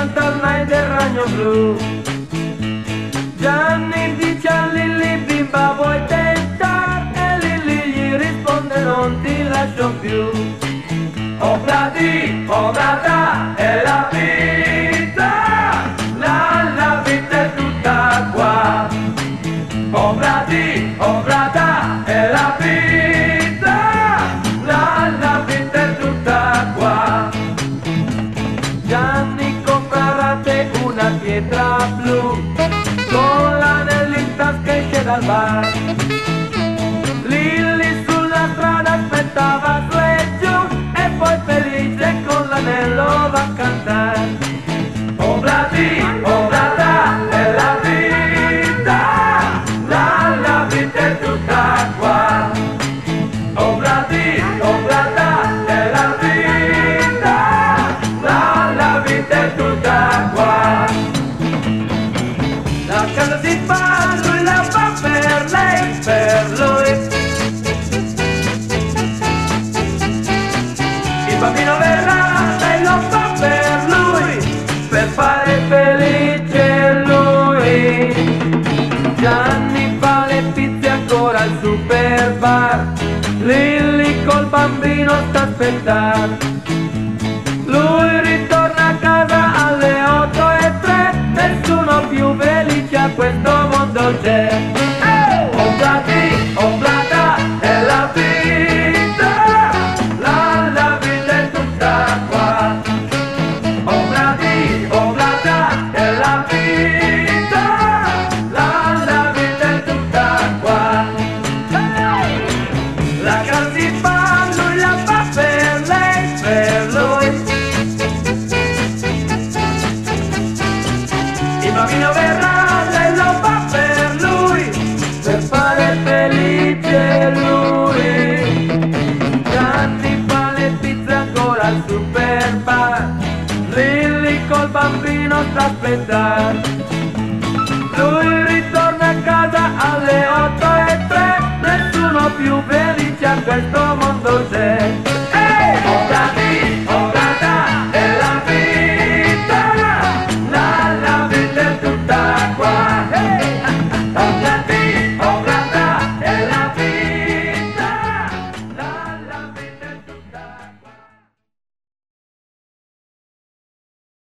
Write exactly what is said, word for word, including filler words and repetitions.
canta ormai del ragno blu. Gianni dice a Lilli: bimba vuoi tentare? E Lilli gli risponde: non ti lascio più. Oblati, oblata è la vita, la, la vita è tutta qua. Oblati, oblata è la vita, la, la vita è tutta qua. Gianni comprerà te una pietra blu, con l'anello in tasca esce dal bar. Lilli sulla strada aspettava su e giù, e poi felice con l'anello va a cantare. Oblati, oblata è la vita, la, la vita è tutta qua. Oblati, oblata è la vita, la, la vita è tutta qua. La casa si fa, lui la fa per lei, per lui. Il bambino verrà, lei lo fa per lui, per fare felice lui. Gianni fa le pizze ancora al super bar, Lilli col bambino sta a aspettare. Lui ritorna a casa alle otto e tre, nessuno più felice a questo mondo c'è. Oblati, oblata è la vita, la, la vita è tutta qua. Oblati, oblata è la vita, la, la vita è tutta qua. La casa si fa, lui la fa per lei, per lui. Il bambino verrà, lei lo fa per lui, per fare felice lui. Gianni fa le pizze ancora al super bar, Lilli col bambino sta a aspettare. Lui ritorna a casa alle otto e tre, nessuno più felice a questo mondo c'è.